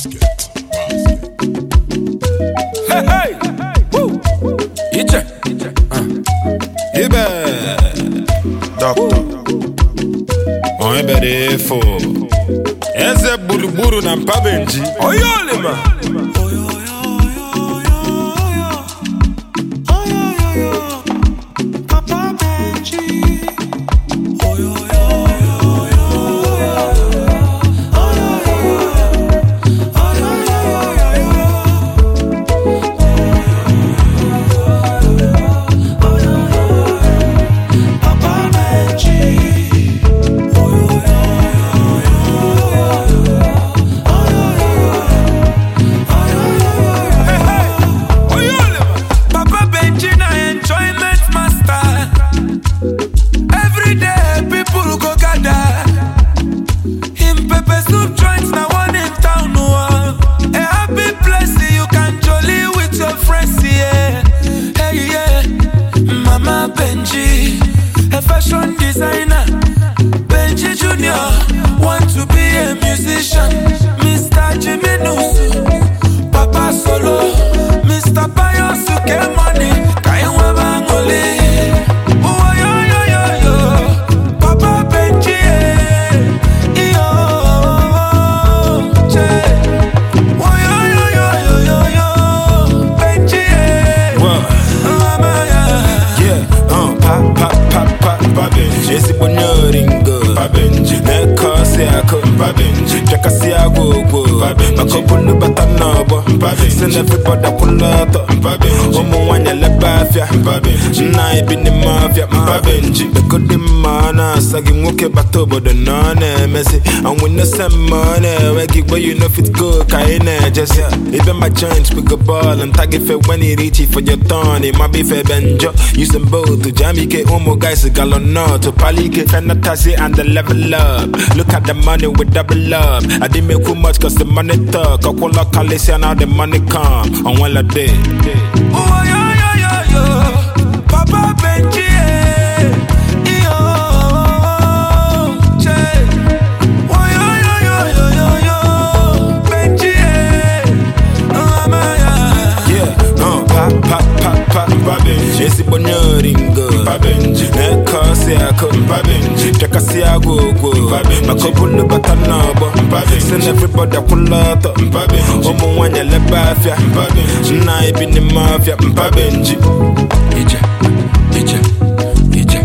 Hey, hey! Woo! Iche! Ibe! Doctor. On ebere fo. Eze buruburu na mpabenji. Oyolima! A fashion designer, Benji Junior, want to be a musician. Mr. Jimmy Nusu, Papa Solo, Mr. Payo Suke Money, Kaiwa Bangole. Oh yo yo yo yo, Papa Benji, yo, che. Oh yo yo yo yo yo yo, Benji, mama Pa Pabenji, esi bonyoringo Pabenji, neko se ako Pabenji, jaka si agwo Makopulu batanobo Send everybody pull up Pabenji, omu wanya lebafia Pabenji, na ibi ni mafia Pabenji, beko di mana Sagi mwoke batobo the nane Messy, and we no send money Wegi where you know fit go Kaine, just even my joints pick a ball And tag it when he reach it for your turn It might be fair benjo Using both to Jamike, Omo guys, Galono to Palike, Fantasy and the level up. Look at the money with double up. I didn't make too much cause the money talk. I call up Khaleesi and now the money come. On one a day. Oh, yo, yo, yo, yo. Papa Benji, yo, che. Oh, yo, yo, yo, yo, yo, yo. Benji, mama, yeah. Pabenji, esi bonyoringo Pabenji, neko se ako Pabenji, jaka si agwo Makopulu batanobo Send everybody pull up Pabenji, omu wanya lebafia Pabenji, na ibi ni mafia Pabenji, Ije